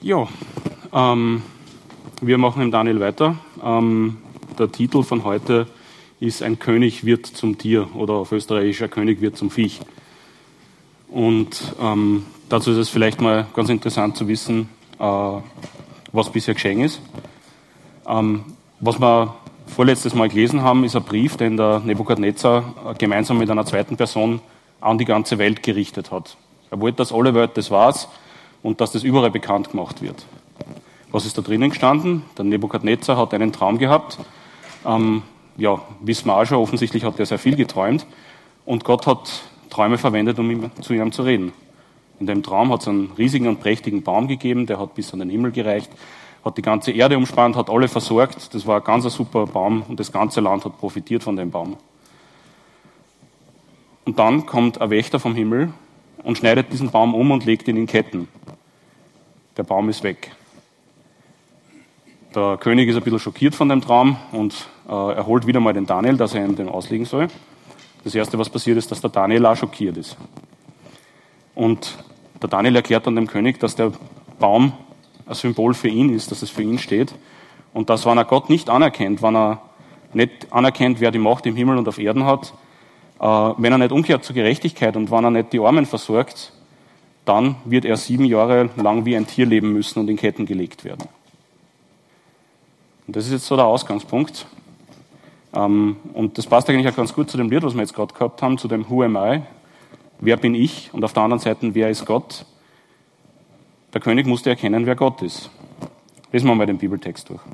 Ja, wir machen im Daniel weiter. Der Titel von heute ist "Ein König wird zum Tier" oder auf Österreichisch "Ein König wird zum Viech". Und dazu ist es vielleicht mal ganz interessant zu wissen, was bisher geschehen ist. Was wir vorletztes Mal gelesen haben, ist ein Brief, den der Nebukadnezar gemeinsam mit einer zweiten Person an die ganze Welt gerichtet hat. Er wollte, dass alle Welt das weiß und dass das überall bekannt gemacht wird. Was ist da drinnen gestanden? Der Nebukadnezar hat einen Traum gehabt. Wissen wir auch schon, offensichtlich hat er sehr viel geträumt. Und Gott hat Träume verwendet, um zu ihm zu reden. In dem Traum hat es einen riesigen und prächtigen Baum gegeben, der hat bis an den Himmel gereicht, hat die ganze Erde umspannt, hat alle versorgt. Das war ein ganz super Baum und das ganze Land hat profitiert von dem Baum. Und dann kommt ein Wächter vom Himmel und schneidet diesen Baum um und legt ihn in Ketten. Der Baum ist weg. Der König ist ein bisschen schockiert von dem Traum und er holt wieder mal den Daniel, dass er ihm den auslegen soll. Das Erste, was passiert, ist, dass der Daniel auch schockiert ist. Und der Daniel erklärt dann dem König, dass der Baum ein Symbol für ihn ist, dass es für ihn steht. Und dass, wenn er Gott nicht anerkennt, wenn er nicht anerkennt, wer die Macht im Himmel und auf Erden hat, wenn er nicht umkehrt zur Gerechtigkeit und wenn er nicht die Armen versorgt, dann wird er 7 Jahre lang wie ein Tier leben müssen und in Ketten gelegt werden. Und das ist jetzt so der Ausgangspunkt. Und das passt eigentlich auch ganz gut zu dem Lied, was wir jetzt gerade gehabt haben, zu dem Who am I? Wer bin ich? Und auf der anderen Seite, wer ist Gott? Der König musste erkennen, wer Gott ist. Lesen wir mal den Bibeltext durch.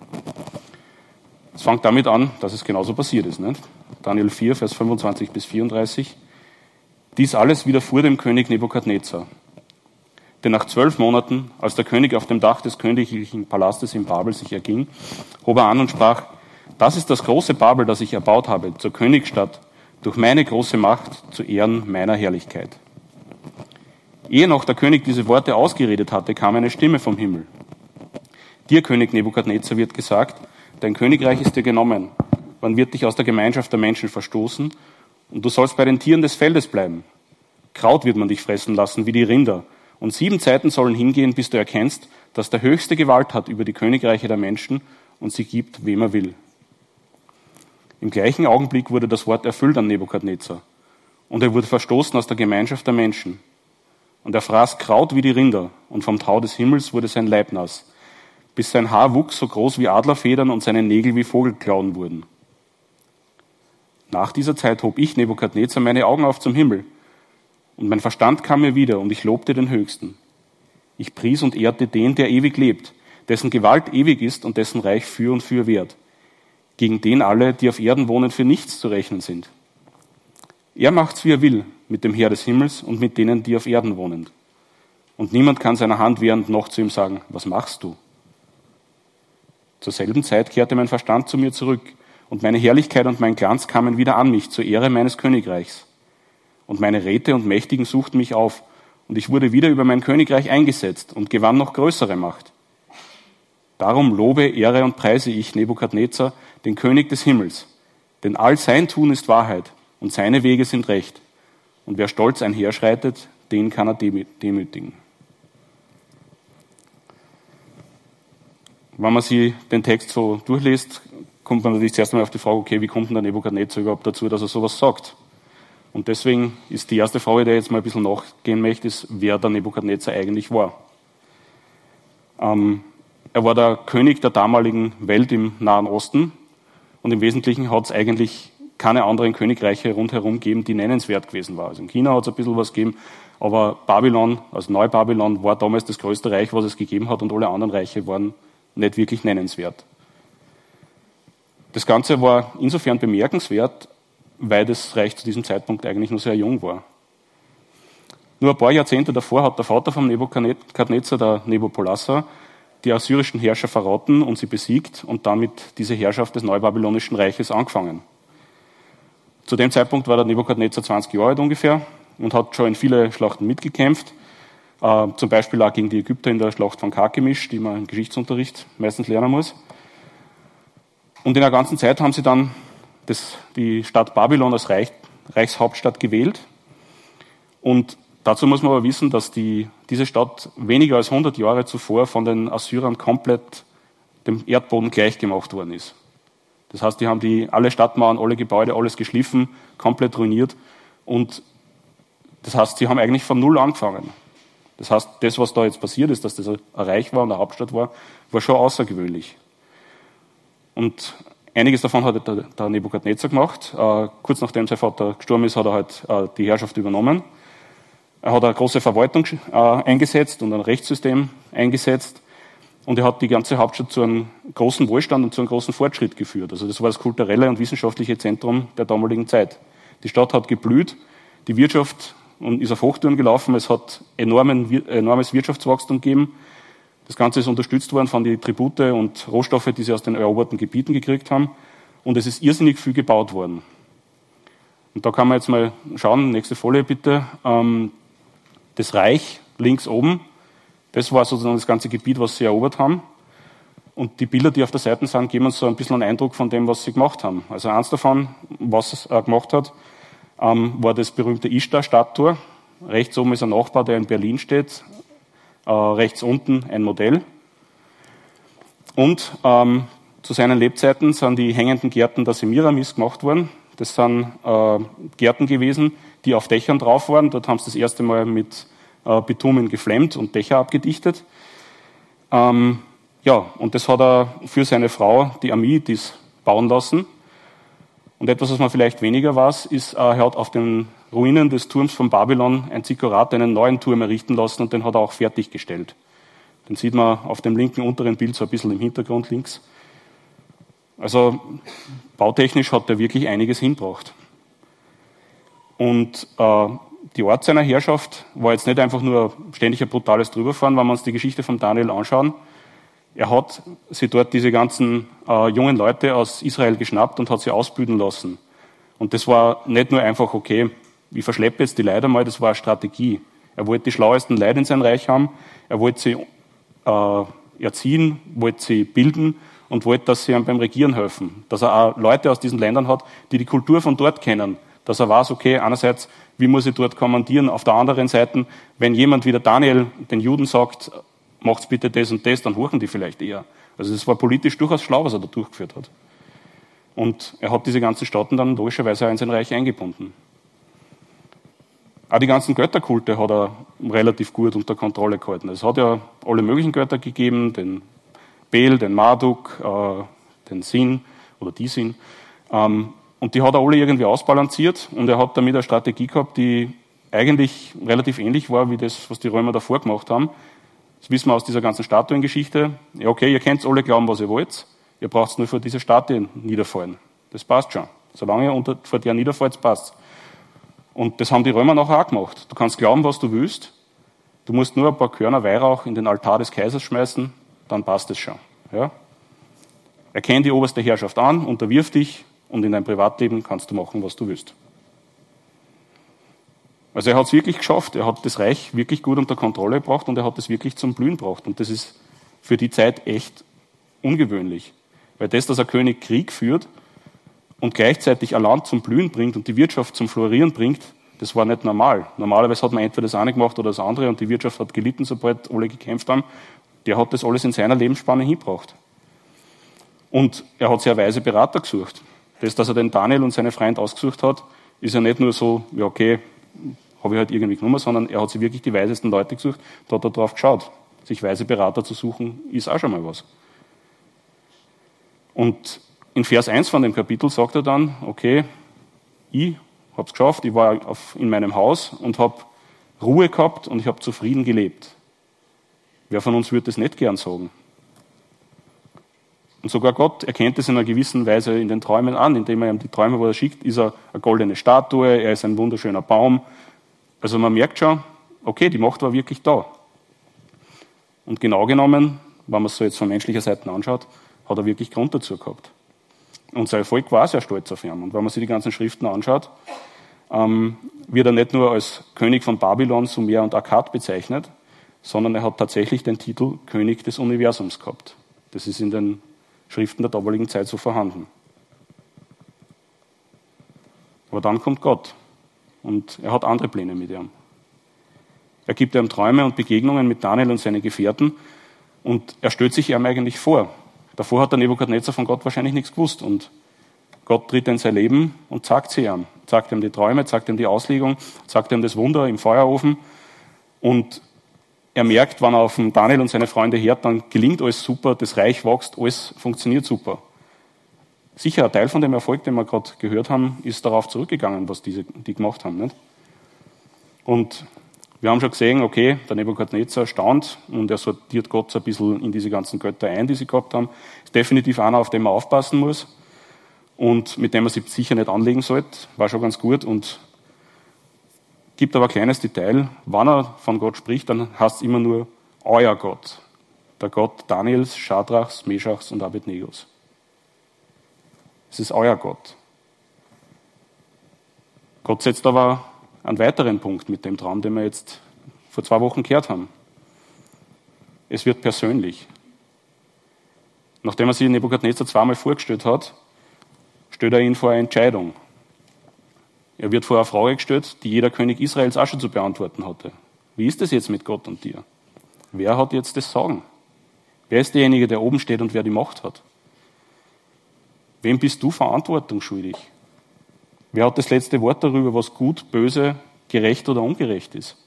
Es fängt damit an, dass es genauso passiert ist. Nicht? Daniel 4, Vers 25 bis 34. Dies alles widerfuhr dem König Nebukadnezar. Denn nach 12 Monaten, als der König auf dem Dach des königlichen Palastes in Babel sich erging, hob er an und sprach: Das ist das große Babel, das ich erbaut habe, zur Königsstadt, durch meine große Macht, zu Ehren meiner Herrlichkeit. Ehe noch der König diese Worte ausgeredet hatte, kam eine Stimme vom Himmel. Dir, König Nebukadnezar, wird gesagt: Dein Königreich ist dir genommen. Man wird dich aus der Gemeinschaft der Menschen verstoßen und du sollst bei den Tieren des Feldes bleiben. Kraut wird man dich fressen lassen wie die Rinder. Und 7 Zeiten sollen hingehen, bis du erkennst, dass der Höchste Gewalt hat über die Königreiche der Menschen und sie gibt, wem er will. Im gleichen Augenblick wurde das Wort erfüllt an Nebukadnezar. Und er wurde verstoßen aus der Gemeinschaft der Menschen. Und er fraß Kraut wie die Rinder, und vom Tau des Himmels wurde sein Leib nass, bis sein Haar wuchs so groß wie Adlerfedern und seine Nägel wie Vogelklauen wurden. Nach dieser Zeit hob ich, Nebukadnezar, meine Augen auf zum Himmel, und mein Verstand kam mir wieder, und ich lobte den Höchsten. Ich pries und ehrte den, der ewig lebt, dessen Gewalt ewig ist und dessen Reich für und für währt, gegen den alle, die auf Erden wohnen, für nichts zu rechnen sind. Er macht's, wie er will, mit dem Heer des Himmels und mit denen, die auf Erden wohnen. Und niemand kann seiner Hand wehrend noch zu ihm sagen: Was machst du? Zur selben Zeit kehrte mein Verstand zu mir zurück, und meine Herrlichkeit und mein Glanz kamen wieder an mich, zur Ehre meines Königreichs. Und meine Räte und Mächtigen suchten mich auf, und ich wurde wieder über mein Königreich eingesetzt und gewann noch größere Macht. Darum lobe, ehre und preise ich Nebukadnezar, den König des Himmels, denn all sein Tun ist Wahrheit und seine Wege sind Recht. Und wer stolz einherschreitet, den kann er demütigen. Wenn man sich den Text so durchliest, kommt man natürlich zuerst einmal auf die Frage, okay, wie kommt denn der Nebukadnezar überhaupt dazu, dass er sowas sagt? Und deswegen ist die erste Frage, die ich jetzt mal ein bisschen nachgehen möchte, ist, wer der Nebukadnezar eigentlich war. Er war der König der damaligen Welt im Nahen Osten und im Wesentlichen hat es eigentlich keine anderen Königreiche rundherum gegeben, die nennenswert gewesen waren. Also in China hat es ein bisschen was gegeben, aber Babylon, also Neubabylon, war damals das größte Reich, was es gegeben hat, und alle anderen Reiche waren nicht wirklich nennenswert. Das Ganze war insofern bemerkenswert, weil das Reich zu diesem Zeitpunkt eigentlich nur sehr jung war. Nur ein paar Jahrzehnte davor hat der Vater von Nebukadnezar, der Nabopolassar, die assyrischen Herrscher verraten und sie besiegt und damit diese Herrschaft des neubabylonischen Reiches angefangen. Zu dem Zeitpunkt war der Nebukadnezar 20 Jahre alt ungefähr und hat schon in viele Schlachten mitgekämpft, zum Beispiel auch gegen die Ägypter in der Schlacht von Karkemisch, die man im Geschichtsunterricht meistens lernen muss. Und in der ganzen Zeit haben sie dann die Stadt Babylon als Reichshauptstadt gewählt. Und dazu muss man aber wissen, dass diese Stadt weniger als 100 Jahre zuvor von den Assyrern komplett dem Erdboden gleichgemacht worden ist. Das heißt, die haben alle Stadtmauern, alle Gebäude, alles geschliffen, komplett ruiniert. Und das heißt, sie haben eigentlich von Null angefangen. Das heißt, das, was da jetzt passiert ist, dass das ein Reich war und eine Hauptstadt war, war schon außergewöhnlich. Und einiges davon hat der Nebukadnezar gemacht. Kurz nachdem sein Vater gestorben ist, hat er halt die Herrschaft übernommen. Er hat eine große Verwaltung eingesetzt und ein Rechtssystem eingesetzt. Und er hat die ganze Hauptstadt zu einem großen Wohlstand und zu einem großen Fortschritt geführt. Also das war das kulturelle und wissenschaftliche Zentrum der damaligen Zeit. Die Stadt hat geblüht, die Wirtschaft ist auf Hochtouren gelaufen, es hat enormes Wirtschaftswachstum gegeben. Das Ganze ist unterstützt worden von den Tribute und Rohstoffe, die sie aus den eroberten Gebieten gekriegt haben. Und es ist irrsinnig viel gebaut worden. Und da kann man jetzt mal schauen, nächste Folie bitte. Das Reich links oben, das war sozusagen das ganze Gebiet, was sie erobert haben. Und die Bilder, die auf der Seite sind, geben uns so ein bisschen einen Eindruck von dem, was sie gemacht haben. Also eins davon, was er gemacht hat, war das berühmte Ishtar-Stadttor. Rechts oben ist ein Nachbar, der in Berlin steht. Rechts unten ein Modell. Und zu seinen Lebzeiten sind die hängenden Gärten der Semiramis gemacht worden. Das sind Gärten gewesen, die auf Dächern drauf waren. Dort haben sie das erste Mal mit Bitumen geflemmt und Dächer abgedichtet. Und das hat er für seine Frau, die Amidis, bauen lassen. Und etwas, was man vielleicht weniger weiß, ist, er hat auf den Ruinen des Turms von Babylon ein Zikkurat, einen neuen Turm errichten lassen und den hat er auch fertiggestellt. Den sieht man auf dem linken unteren Bild so ein bisschen im Hintergrund links. Also bautechnisch hat er wirklich einiges hingebracht. Und die Art seiner Herrschaft war jetzt nicht einfach nur ständig ein brutales Drüberfahren, wenn wir uns die Geschichte von Daniel anschauen. Er hat sich dort diese ganzen jungen Leute aus Israel geschnappt und hat sie ausbilden lassen. Und das war nicht nur einfach, okay, ich verschleppe jetzt die Leute mal, das war eine Strategie. Er wollte die schlauesten Leute in sein Reich haben, er wollte sie erziehen, wollte sie bilden und wollte, dass sie ihm beim Regieren helfen. Dass er auch Leute aus diesen Ländern hat, die die Kultur von dort kennen. Dass er weiß, okay, einerseits, wie muss ich dort kommandieren, auf der anderen Seite, wenn jemand wie der Daniel den Juden sagt, macht's bitte das und das, dann horchen die vielleicht eher. Also das war politisch durchaus schlau, was er da durchgeführt hat. Und er hat diese ganzen Staaten dann logischerweise auch in sein Reich eingebunden. Auch die ganzen Götterkulte hat er relativ gut unter Kontrolle gehalten. Es hat ja alle möglichen Götter gegeben, den Bel, den Marduk, den Sin oder die Sin. Und die hat er alle irgendwie ausbalanciert und er hat damit eine Strategie gehabt, die eigentlich relativ ähnlich war wie das, was die Römer davor gemacht haben. Das wissen wir aus dieser ganzen Statuengeschichte. Ja, okay, ihr könnt alle glauben, was ihr wollt. Ihr braucht nur vor dieser Statue niederfallen. Das passt schon. Solange ihr vor der niederfällt, passt. Und das haben die Römer nachher auch gemacht. Du kannst glauben, was du willst. Du musst nur ein paar Körner Weihrauch in den Altar des Kaisers schmeißen, dann passt es schon. Ja? Erkenn die oberste Herrschaft an, unterwirf dich und in deinem Privatleben kannst du machen, was du willst. Also er hat es wirklich geschafft. Er hat das Reich wirklich gut unter Kontrolle gebracht und er hat es wirklich zum Blühen gebracht. Und das ist für die Zeit echt ungewöhnlich. Weil das, dass ein König Krieg führt und gleichzeitig ein Land zum Blühen bringt und die Wirtschaft zum Florieren bringt, das war nicht normal. Normalerweise hat man entweder das eine gemacht oder das andere und die Wirtschaft hat gelitten, sobald alle gekämpft haben. Der hat das alles in seiner Lebensspanne hingebracht. Und er hat sehr weise Berater gesucht. Das, dass er den Daniel und seine Freunde ausgesucht hat, ist ja nicht nur so, ja okay, habe ich halt irgendwie genommen, sondern er hat sich wirklich die weisesten Leute gesucht, da hat er drauf geschaut. Sich weise Berater zu suchen, ist auch schon mal was. Und in Vers 1 von dem Kapitel sagt er dann, okay, ich habe es geschafft, ich war in meinem Haus und habe Ruhe gehabt und ich habe zufrieden gelebt. Wer von uns würde das nicht gern sagen? Und sogar Gott erkennt es in einer gewissen Weise in den Träumen an, indem er ihm die Träume, wo er schickt, ist er eine goldene Statue, er ist ein wunderschöner Baum. Also man merkt schon, okay, die Macht war wirklich da. Und genau genommen, wenn man es so jetzt von menschlicher Seite anschaut, hat er wirklich Grund dazu gehabt. Und sein Volk war sehr stolz auf ihn. Und wenn man sich die ganzen Schriften anschaut, wird er nicht nur als König von Babylon, Sumer und Akkad bezeichnet, sondern er hat tatsächlich den Titel König des Universums gehabt. Das ist in den Schriften der damaligen Zeit so vorhanden. Aber dann kommt Gott und er hat andere Pläne mit ihm. Er gibt ihm Träume und Begegnungen mit Daniel und seinen Gefährten und er stellt sich ihm eigentlich vor. Davor hat der Nebukadnezar von Gott wahrscheinlich nichts gewusst und Gott tritt in sein Leben und zeigt sie ihm. Zeigt ihm die Träume, zeigt ihm die Auslegung, zeigt ihm das Wunder im Feuerofen und er merkt, wenn er auf den Daniel und seine Freunde hört, dann gelingt alles super, das Reich wächst, alles funktioniert super. Sicher, ein Teil von dem Erfolg, den wir gerade gehört haben, ist darauf zurückgegangen, was die gemacht haben. Nicht? Und wir haben schon gesehen, okay, der Nebukadnezar staunt und er sortiert Gott so ein bisschen in diese ganzen Götter ein, die sie gehabt haben. Ist definitiv einer, auf den man aufpassen muss und mit dem man sich sicher nicht anlegen sollte. War schon ganz gut und gibt aber ein kleines Detail. Wenn er von Gott spricht, dann heißt es immer nur euer Gott. Der Gott Daniels, Schadrachs, Meschachs und Abednegos. Es ist euer Gott. Gott setzt aber einen weiteren Punkt mit dem Traum, den wir jetzt vor 2 Wochen gehört haben. Es wird persönlich. Nachdem er sich Nebukadnezar 2-mal vorgestellt hat, stellt er ihn vor eine Entscheidung. Er wird vor eine Frage gestellt, die jeder König Israels auch schon zu beantworten hatte. Wie ist es jetzt mit Gott und dir? Wer hat jetzt das Sagen? Wer ist derjenige, der oben steht und wer die Macht hat? Wem bist du Verantwortung schuldig? Wer hat das letzte Wort darüber, was gut, böse, gerecht oder ungerecht ist?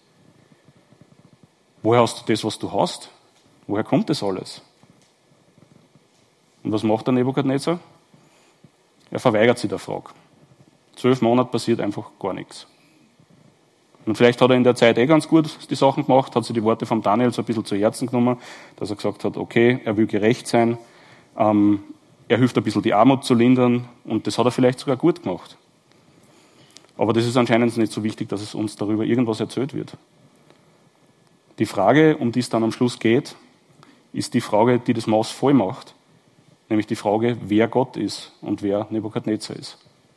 Woher hast du das, was du hast? Woher kommt das alles? Und was macht der Nebukadnezar? Er verweigert sich der Frage. 12 Monate passiert einfach gar nichts. Und vielleicht hat er in der Zeit ganz gut die Sachen gemacht, hat sich die Worte von Daniel so ein bisschen zu Herzen genommen, dass er gesagt hat, okay, er will gerecht sein, er hilft ein bisschen die Armut zu lindern und das hat er vielleicht sogar gut gemacht. Aber das ist anscheinend nicht so wichtig, dass es uns darüber irgendwas erzählt wird. Die Frage, um die es dann am Schluss geht, ist die Frage, die das Maß voll macht, nämlich die Frage, wer Gott ist und wer Nebukadnezar ist.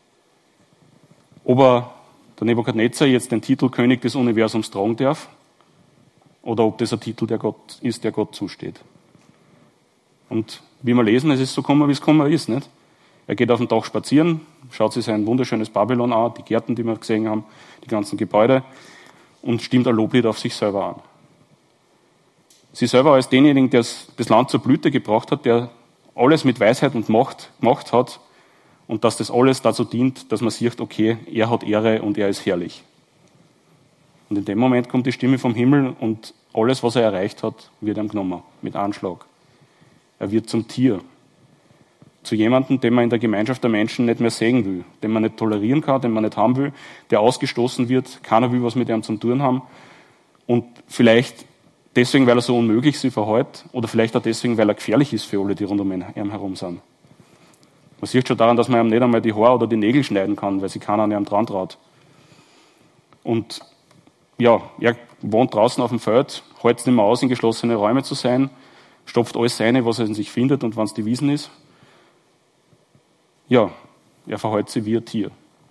Ob der Nebukadnezar jetzt den Titel König des Universums tragen darf oder ob das ein Titel der Gott ist, der Gott zusteht. Und wie wir lesen, es ist so gekommen, wie es gekommen ist. Nicht? Er geht auf dem Dach spazieren, schaut sich sein wunderschönes Babylon an, die Gärten, die wir gesehen haben, die ganzen Gebäude und stimmt ein Loblied auf sich selber an. Sie selber als denjenigen, der das Land zur Blüte gebracht hat, der alles mit Weisheit und Macht gemacht hat, und dass das alles dazu dient, dass man sieht, okay, er hat Ehre und er ist herrlich. Und in dem Moment kommt die Stimme vom Himmel und alles, was er erreicht hat, wird ihm genommen, mit Anschlag. Er wird zum Tier. Zu jemandem, den man in der Gemeinschaft der Menschen nicht mehr sehen will, den man nicht tolerieren kann, den man nicht haben will, der ausgestoßen wird, keiner will was mit ihm zu tun haben. Und vielleicht deswegen, weil er so unmöglich sich verhält, oder vielleicht auch deswegen, weil er gefährlich ist für alle, die rund um ihn herum sind. Man sieht schon daran, dass man ihm nicht einmal die Haare oder die Nägel schneiden kann, weil sich keiner an ihm dran traut. Und ja, er wohnt draußen auf dem Feld, hält es nicht mehr aus, in geschlossene Räume zu sein, stopft alles rein, was er in sich findet und wenn es die Wiesen ist. Ja, er verhält sich wie ein Tier.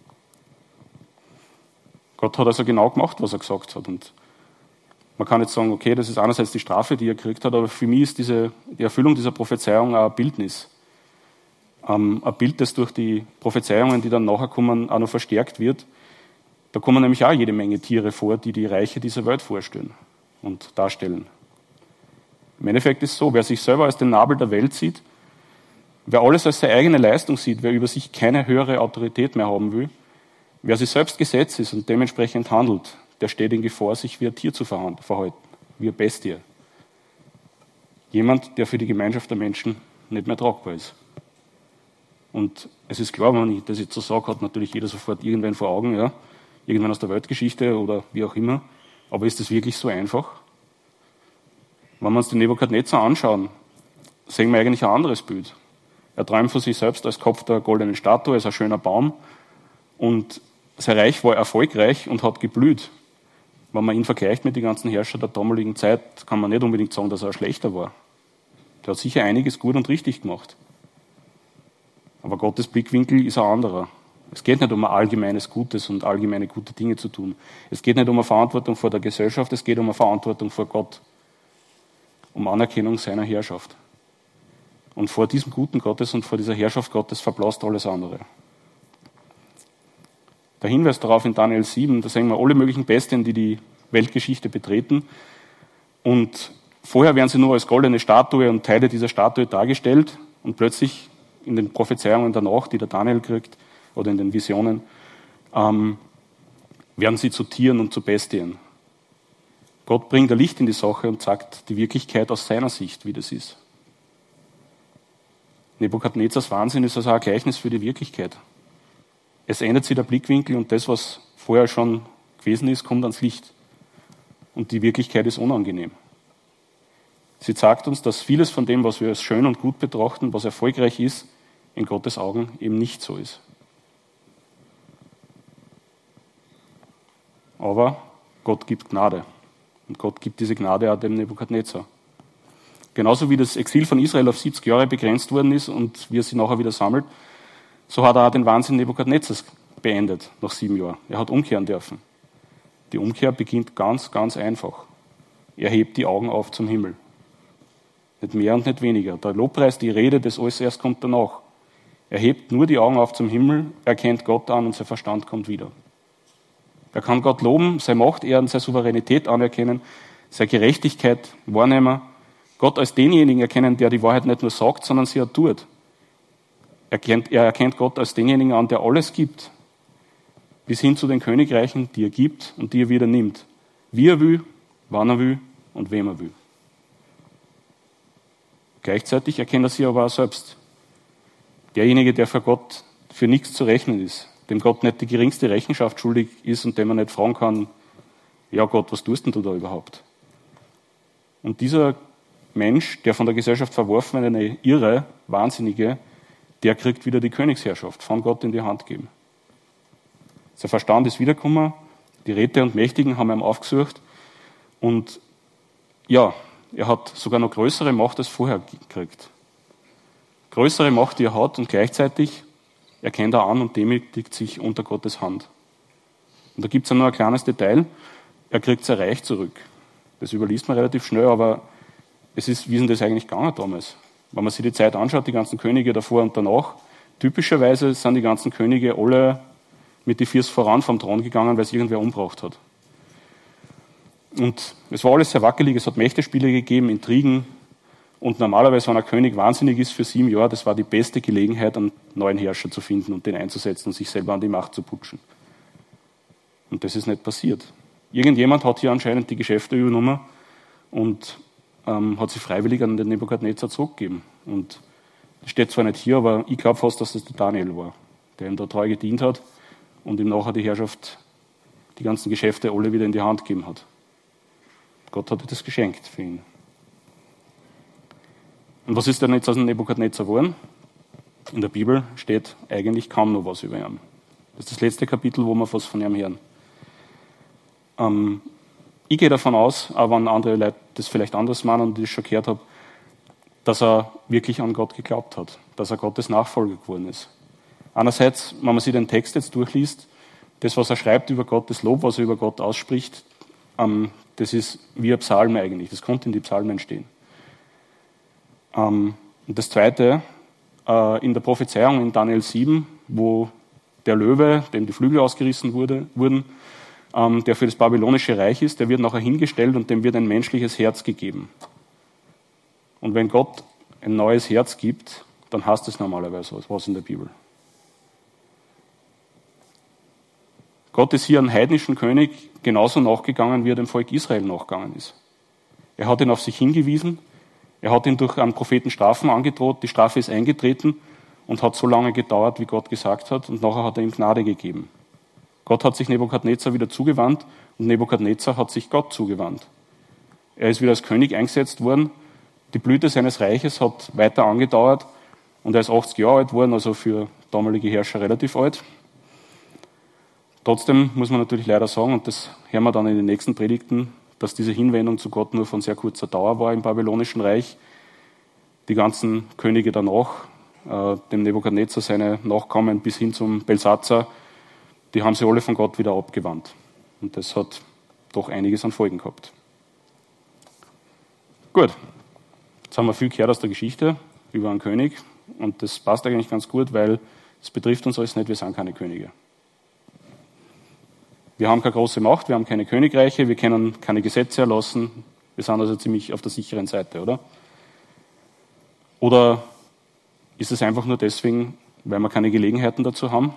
Gott hat also genau gemacht, was er gesagt hat. Und man kann jetzt sagen, okay, das ist einerseits die Strafe, die er gekriegt hat, aber für mich ist die Erfüllung dieser Prophezeiung auch ein Bildnis. Ein Bild, das durch die Prophezeiungen, die dann nachher kommen, auch noch verstärkt wird. Da kommen nämlich auch jede Menge Tiere vor, die die Reiche dieser Welt vorstellen und darstellen. Im Endeffekt ist es so, wer sich selber als den Nabel der Welt sieht, wer alles als seine eigene Leistung sieht, wer über sich keine höhere Autorität mehr haben will, wer sich selbst Gesetz ist und dementsprechend handelt, der steht in Gefahr, sich wie ein Tier zu verhalten, wie eine Bestie. Jemand, der für die Gemeinschaft der Menschen nicht mehr tragbar ist. Und es ist klar, wenn ich das jetzt so sage, hat natürlich jeder sofort irgendwen vor Augen, ja, irgendwann aus der Weltgeschichte oder wie auch immer. Aber ist das wirklich so einfach? Wenn wir uns den Nebukadnezar anschauen, sehen wir eigentlich ein anderes Bild. Er träumt von sich selbst als Kopf der goldenen Statue, als ein schöner Baum. Und sein Reich war erfolgreich und hat geblüht. Wenn man ihn vergleicht mit den ganzen Herrschern der damaligen Zeit, kann man nicht unbedingt sagen, dass er schlechter war. Der hat sicher einiges gut und richtig gemacht. Aber Gottes Blickwinkel ist ein anderer. Es geht nicht um ein allgemeines Gutes und allgemeine gute Dinge zu tun. Es geht nicht um eine Verantwortung vor der Gesellschaft, es geht um eine Verantwortung vor Gott. Um Anerkennung seiner Herrschaft. Und vor diesem guten Gottes und vor dieser Herrschaft Gottes verblasst alles andere. Der Hinweis darauf in Daniel 7, da sehen wir alle möglichen Bestien, die Weltgeschichte betreten. Und vorher werden sie nur als goldene Statue und Teile dieser Statue dargestellt und plötzlich in den Prophezeiungen danach, die der Daniel kriegt, oder in den Visionen, werden sie zu Tieren und zu Bestien. Gott bringt ein Licht in die Sache und sagt die Wirklichkeit aus seiner Sicht, wie das ist. Nebukadnezars Wahnsinn ist also ein Gleichnis für die Wirklichkeit. Es ändert sich der Blickwinkel und das, was vorher schon gewesen ist, kommt ans Licht. Und die Wirklichkeit ist unangenehm. Sie sagt uns, dass vieles von dem, was wir als schön und gut betrachten, was erfolgreich ist, in Gottes Augen eben nicht so ist. Aber Gott gibt Gnade. Und Gott gibt diese Gnade auch dem Nebukadnezar. Genauso wie das Exil von Israel auf 70 Jahre begrenzt worden ist und wie er sie nachher wieder sammelt, so hat er auch den Wahnsinn Nebukadnezars beendet nach 7 Jahren. Er hat umkehren dürfen. Die Umkehr beginnt ganz, ganz einfach. Er hebt die Augen auf zum Himmel. Nicht mehr und nicht weniger. Der Lobpreis, die Rede, das alles erst kommt danach. Er hebt nur die Augen auf zum Himmel, erkennt Gott an und sein Verstand kommt wieder. Er kann Gott loben, seine Macht ehren, seine Souveränität anerkennen, seine Gerechtigkeit wahrnehmen, Gott als denjenigen erkennen, der die Wahrheit nicht nur sagt, sondern sie auch tut. Er erkennt Gott als denjenigen an, der alles gibt, bis hin zu den Königreichen, die er gibt und die er wieder nimmt. Wie er will, wann er will und wem er will. Gleichzeitig erkennt er sie aber auch selbst. Derjenige, der vor Gott für nichts zu rechnen ist, dem Gott nicht die geringste Rechenschaft schuldig ist und dem man nicht fragen kann, ja Gott, was tust denn du da überhaupt? Und dieser Mensch, der von der Gesellschaft verworfen wird, eine irre, wahnsinnige, der kriegt wieder die Königsherrschaft von Gott in die Hand gegeben. Sein Verstand ist wiedergekommen, die Räte und Mächtigen haben ihn aufgesucht und ja, er hat sogar noch größere Macht als vorher gekriegt. Größere Macht, die er hat und gleichzeitig erkennt er an und demütigt sich unter Gottes Hand. Und da gibt es noch ein kleines Detail, er kriegt sein Reich zurück. Das überliest man relativ schnell, aber es ist, wie ist denn das eigentlich gegangen damals? Wenn man sich die Zeit anschaut, die ganzen Könige davor und danach, typischerweise sind die ganzen Könige alle mit die Füße voran vom Thron gegangen, weil es irgendwer umgebracht hat. Und es war alles sehr wackelig, es hat Mächtespiele gegeben, Intrigen. Und normalerweise, wenn ein König wahnsinnig ist für 7 Jahre, das war die beste Gelegenheit, einen neuen Herrscher zu finden und den einzusetzen und sich selber an die Macht zu putschen. Und das ist nicht passiert. Irgendjemand hat hier anscheinend die Geschäfte übernommen und hat sie freiwillig an den Nebukadnezar zurückgegeben. Und das steht zwar nicht hier, aber ich glaube fast, dass das der Daniel war, der ihm da treu gedient hat und ihm nachher die Herrschaft, die ganzen Geschäfte alle wieder in die Hand gegeben hat. Gott hat das geschenkt für ihn. Und was ist denn jetzt aus dem Nebukadnezar geworden? In der Bibel steht eigentlich kaum noch was über ihn. Das ist das letzte Kapitel, wo wir was von ihm hören. Ich gehe davon aus, auch wenn andere Leute das vielleicht anders meinen und ich das schon gehört habe, dass er wirklich an Gott geglaubt hat, dass er Gottes Nachfolger geworden ist. Einerseits, wenn man sich den Text jetzt durchliest, das, was er schreibt über Gott, das Lob, was er über Gott ausspricht, das ist wie ein Psalm eigentlich. Das konnte in die Psalmen stehen. Und das Zweite, in der Prophezeiung in Daniel 7, wo der Löwe, dem die Flügel ausgerissen wurden, der für das babylonische Reich ist, der wird nachher hingestellt und dem wird ein menschliches Herz gegeben. Und wenn Gott ein neues Herz gibt, dann heißt es normalerweise was in der Bibel. Gott ist hier einem heidnischen König genauso nachgegangen, wie er dem Volk Israel nachgegangen ist. Er hat ihn auf sich hingewiesen, er hat ihn durch einen Propheten Strafen angedroht, die Strafe ist eingetreten und hat so lange gedauert, wie Gott gesagt hat, und nachher hat er ihm Gnade gegeben. Gott hat sich Nebukadnezar wieder zugewandt und Nebukadnezar hat sich Gott zugewandt. Er ist wieder als König eingesetzt worden, die Blüte seines Reiches hat weiter angedauert und er ist 80 Jahre alt worden, also für damalige Herrscher relativ alt. Trotzdem muss man natürlich leider sagen, und das hören wir dann in den nächsten Predigten, dass diese Hinwendung zu Gott nur von sehr kurzer Dauer war im babylonischen Reich. Die ganzen Könige danach, dem Nebukadnezar, seine Nachkommen bis hin zum Belsatzar, die haben sich alle von Gott wieder abgewandt. Und das hat doch einiges an Folgen gehabt. Gut, jetzt haben wir viel gehört aus der Geschichte über einen König und das passt eigentlich ganz gut, weil es betrifft uns alles nicht, wir sind keine Könige. Wir haben keine große Macht, wir haben keine Königreiche, wir können keine Gesetze erlassen. Wir sind also ziemlich auf der sicheren Seite, oder? Oder ist es einfach nur deswegen, weil wir keine Gelegenheiten dazu haben?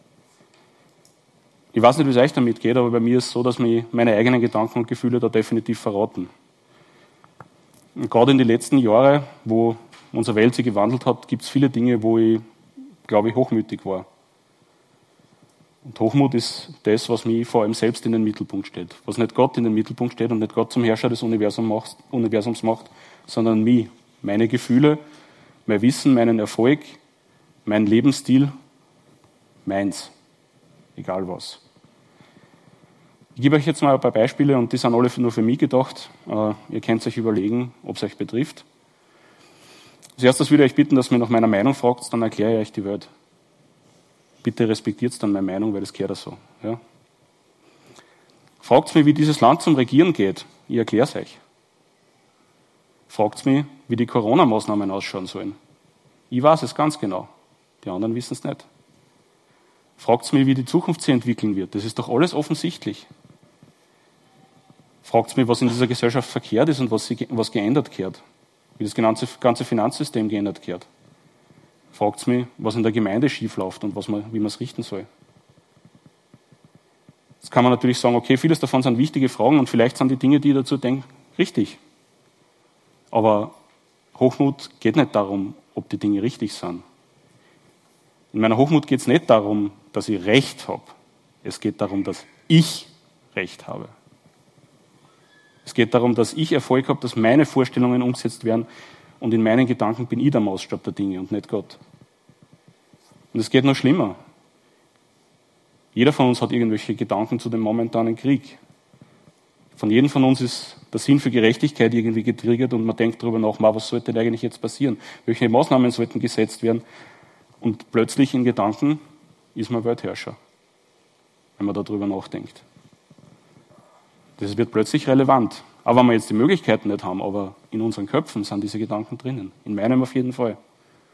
Ich weiß nicht, wie es euch damit geht, aber bei mir ist es so, dass mich meine eigenen Gedanken und Gefühle da definitiv verraten. Und gerade in den letzten Jahren, wo unsere Welt sich gewandelt hat, gibt es viele Dinge, wo ich, glaube ich, hochmütig war. Und Hochmut ist das, was mich vor allem selbst in den Mittelpunkt stellt. Was nicht Gott in den Mittelpunkt steht und nicht Gott zum Herrscher des Universums macht, sondern mich, meine Gefühle, mein Wissen, meinen Erfolg, mein Lebensstil, meins. Egal was. Ich gebe euch jetzt mal ein paar Beispiele und die sind alle nur für mich gedacht. Ihr könnt euch überlegen, ob es euch betrifft. Als erstes würde ich euch bitten, dass ihr mich nach meiner Meinung fragt, dann erkläre ich euch die Welt. Bitte respektiert dann meine Meinung, weil das gehört so. Ja. Fragt mich, wie dieses Land zum Regieren geht. Ich erkläre es euch. Fragt mich, wie die Corona-Maßnahmen ausschauen sollen. Ich weiß es ganz genau. Die anderen wissen es nicht. Fragt mich, wie die Zukunft sich entwickeln wird. Das ist doch alles offensichtlich. Fragt mich, was in dieser Gesellschaft verkehrt ist und was geändert gehört. Wie das ganze Finanzsystem geändert gehört. Fragt mich, was in der Gemeinde schief läuft und wie man es richten soll. Jetzt kann man natürlich sagen, okay, vieles davon sind wichtige Fragen und vielleicht sind die Dinge, die ich dazu denke, richtig. Aber Hochmut geht nicht darum, ob die Dinge richtig sind. In meiner Hochmut geht es nicht darum, dass ich Recht habe. Es geht darum, dass ich Recht habe. Es geht darum, dass ich Erfolg habe, dass meine Vorstellungen umgesetzt werden und in meinen Gedanken bin ich der Maßstab der Dinge und nicht Gott. Und es geht noch schlimmer. Jeder von uns hat irgendwelche Gedanken zu dem momentanen Krieg. Von jedem von uns ist der Sinn für Gerechtigkeit irgendwie getriggert und man denkt darüber nach, was sollte denn eigentlich jetzt passieren? Welche Maßnahmen sollten gesetzt werden? Und plötzlich in Gedanken ist man Weltherrscher, wenn man darüber nachdenkt. Das wird plötzlich relevant. Aber wenn wir jetzt die Möglichkeiten nicht haben, aber in unseren Köpfen sind diese Gedanken drinnen. In meinem auf jeden Fall.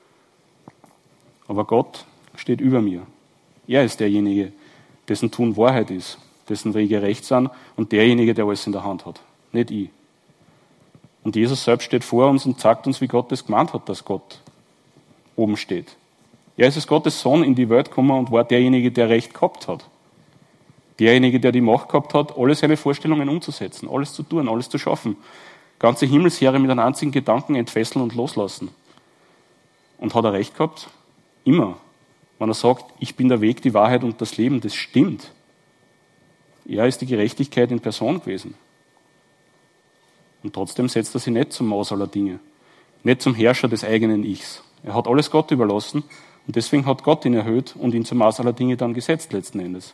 Aber Gott steht über mir. Er ist derjenige, dessen Tun Wahrheit ist, dessen Wege recht sind und derjenige, der alles in der Hand hat. Nicht ich. Und Jesus selbst steht vor uns und sagt uns, wie Gott es gemeint hat, dass Gott oben steht. Er ist als Gottes Sohn in die Welt gekommen und war derjenige, der Recht gehabt hat. Derjenige, der die Macht gehabt hat, alle seine Vorstellungen umzusetzen, alles zu tun, alles zu schaffen. Ganze Himmelsheere mit einem einzigen Gedanken entfesseln und loslassen. Und hat er Recht gehabt? Immer. Wenn er sagt, ich bin der Weg, die Wahrheit und das Leben, das stimmt. Er ist die Gerechtigkeit in Person gewesen. Und trotzdem setzt er sich nicht zum Maß aller Dinge. Nicht zum Herrscher des eigenen Ichs. Er hat alles Gott überlassen und deswegen hat Gott ihn erhöht und ihn zum Maß aller Dinge dann gesetzt letzten Endes.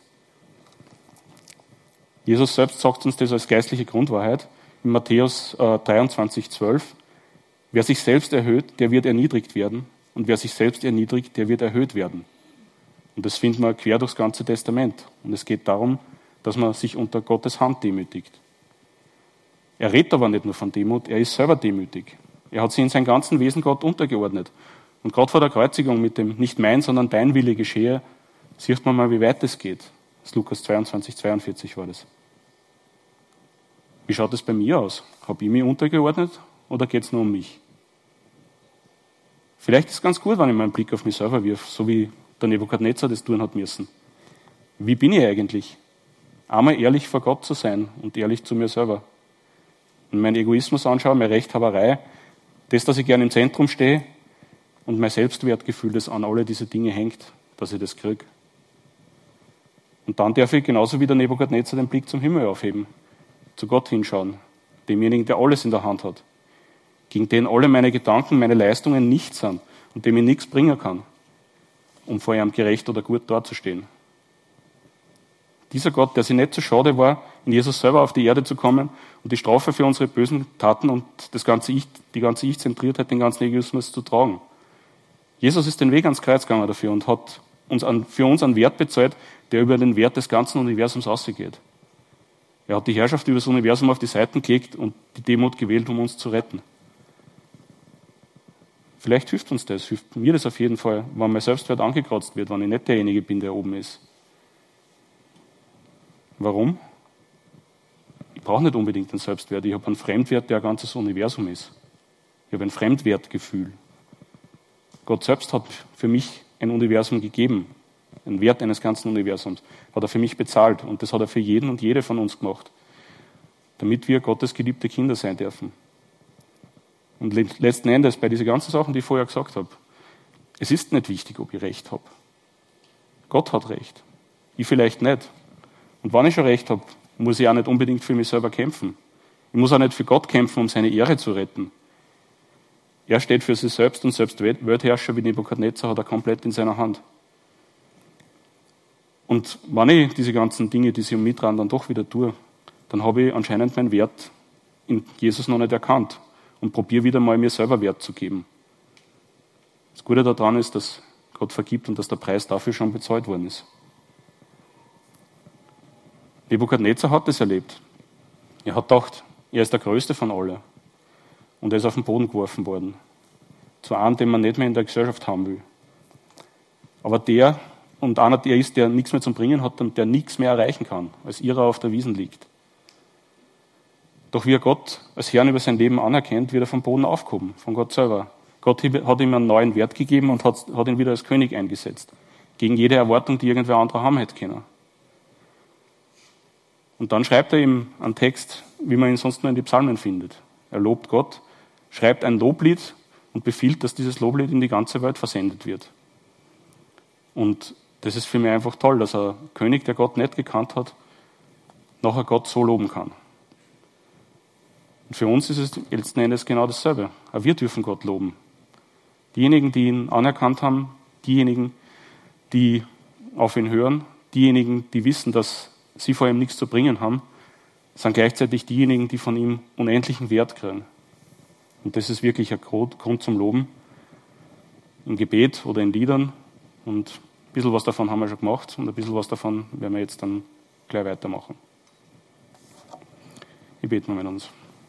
Jesus selbst sagt uns das als geistliche Grundwahrheit in Matthäus 23,12. Wer sich selbst erhöht, der wird erniedrigt werden. Und wer sich selbst erniedrigt, der wird erhöht werden. Und das finden wir quer durchs ganze Testament. Und es geht darum, dass man sich unter Gottes Hand demütigt. Er redet aber nicht nur von Demut, er ist selber demütig. Er hat sich in seinem ganzen Wesen Gott untergeordnet. Und gerade vor der Kreuzigung mit dem nicht mein, sondern dein Wille geschehe, sieht man mal, wie weit es geht. Das ist Lukas 22,42 war das. Wie schaut es bei mir aus? Habe ich mich untergeordnet oder geht es nur um mich? Vielleicht ist es ganz gut, wenn ich mal einen Blick auf mich selber wirf, so wie der Nebukadnezar das tun hat müssen. Wie bin ich eigentlich? Einmal ehrlich vor Gott zu sein und ehrlich zu mir selber. Und meinen Egoismus anschaue, meine Rechthaberei, das, dass ich gerne im Zentrum stehe und mein Selbstwertgefühl, das an alle diese Dinge hängt, dass ich das kriege. Und dann darf ich genauso wie der Nebukadnezar den Blick zum Himmel aufheben, zu Gott hinschauen, demjenigen, der alles in der Hand hat, gegen den alle meine Gedanken, meine Leistungen nichts sind und dem ich nichts bringen kann, um vor ihm gerecht oder gut dazustehen. Dieser Gott, der sich nicht zu schade war, in Jesus selber auf die Erde zu kommen und die Strafe für unsere bösen Taten und die ganze Ich-Zentriertheit, den ganzen Egoismus zu tragen. Jesus ist den Weg ans Kreuz gegangen dafür und hat für uns einen Wert bezahlt, der über den Wert des ganzen Universums ausgeht. Er hat die Herrschaft über das Universum auf die Seiten gelegt und die Demut gewählt, um uns zu retten. Vielleicht hilft uns das, hilft mir das auf jeden Fall, wenn mein Selbstwert angekratzt wird, wenn ich nicht derjenige bin, der oben ist. Warum? Ich brauche nicht unbedingt einen Selbstwert. Ich habe einen Fremdwert, der ein ganzes Universum ist. Ich habe ein Fremdwertgefühl. Gott selbst hat für mich ein Universum gegeben. Einen Wert eines ganzen Universums. Hat er für mich bezahlt. Und das hat er für jeden und jede von uns gemacht. Damit wir Gottes geliebte Kinder sein dürfen. Und letzten Endes, bei diesen ganzen Sachen, die ich vorher gesagt habe, es ist nicht wichtig, ob ich Recht habe. Gott hat Recht. Ich vielleicht nicht. Und wenn ich schon Recht habe, muss ich auch nicht unbedingt für mich selber kämpfen. Ich muss auch nicht für Gott kämpfen, um seine Ehre zu retten. Er steht für sich selbst und selbst Weltherrscher wie Nebukadnezar hat er komplett in seiner Hand. Und wenn ich diese ganzen Dinge, die sich um mich dran dann doch wieder tue, dann habe ich anscheinend meinen Wert in Jesus noch nicht erkannt und probiere wieder mal mir selber Wert zu geben. Das Gute daran ist, dass Gott vergibt und dass der Preis dafür schon bezahlt worden ist. Nebukadnezar hat das erlebt. Er hat gedacht, er ist der Größte von allen. Und er ist auf den Boden geworfen worden. Zu einem, den man nicht mehr in der Gesellschaft haben will. Aber der ist, der nichts mehr zum Bringen hat und der nichts mehr erreichen kann, als Irrer auf der Wiesn liegt. Doch wie er Gott als Herrn über sein Leben anerkennt, wird er vom Boden aufgehoben, von Gott selber. Gott hat ihm einen neuen Wert gegeben und hat ihn wieder als König eingesetzt. Gegen jede Erwartung, die irgendwer anderer haben hätte können. Und dann schreibt er ihm einen Text, wie man ihn sonst nur in die Psalmen findet. Er lobt Gott, schreibt ein Loblied und befiehlt, dass dieses Loblied in die ganze Welt versendet wird. Und das ist für mich einfach toll, dass ein König, der Gott nicht gekannt hat, nachher Gott so loben kann. Und für uns ist es letzten Endes genau dasselbe. Auch wir dürfen Gott loben. Diejenigen, die ihn anerkannt haben, diejenigen, die auf ihn hören, diejenigen, die wissen, dass sie vor ihm nichts zu bringen haben, sind gleichzeitig diejenigen, die von ihm unendlichen Wert kriegen. Und das ist wirklich ein Grund zum Loben. Im Gebet oder in Liedern. Und ein bisschen was davon haben wir schon gemacht und ein bisschen was davon werden wir jetzt dann gleich weitermachen. Ich bete mal mit uns.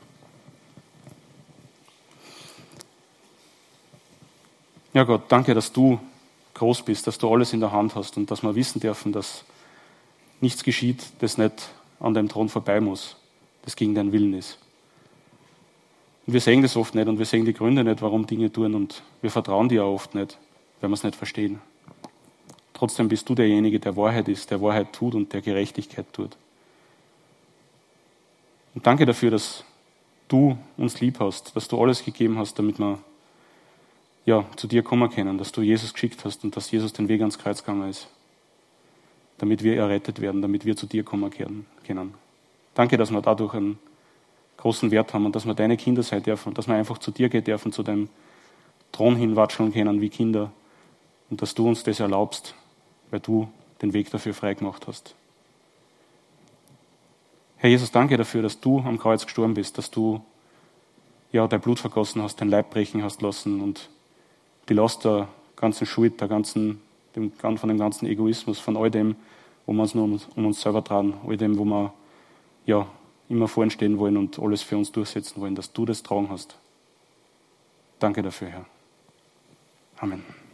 Ja Gott, danke, dass du groß bist, dass du alles in der Hand hast und dass wir wissen dürfen, dass nichts geschieht, das nicht an deinem Thron vorbei muss, das gegen deinen Willen ist. Und wir sehen das oft nicht und wir sehen die Gründe nicht, warum Dinge tun und wir vertrauen dir auch oft nicht, weil wir es nicht verstehen. Trotzdem bist du derjenige, der Wahrheit ist, der Wahrheit tut und der Gerechtigkeit tut. Und danke dafür, dass du uns lieb hast, dass du alles gegeben hast, damit wir zu dir kommen können, dass du Jesus geschickt hast und dass Jesus den Weg ans Kreuz gegangen ist, damit wir errettet werden, damit wir zu dir kommen können. Danke, dass wir dadurch einen großen Wert haben und dass wir deine Kinder sein dürfen und dass wir einfach zu dir gehen dürfen, zu deinem Thron hinwatscheln können wie Kinder und dass du uns das erlaubst, weil du den Weg dafür freigemacht hast. Herr Jesus, danke dafür, dass du am Kreuz gestorben bist, dass du dein Blut vergossen hast, dein Leib brechen hast lassen und die Last der ganzen Schuld, von dem ganzen Egoismus, von all dem, wo wir uns nur um uns selber tragen, all dem, wo wir immer vorn stehen wollen und alles für uns durchsetzen wollen, dass du das tragen hast. Danke dafür, Herr. Amen.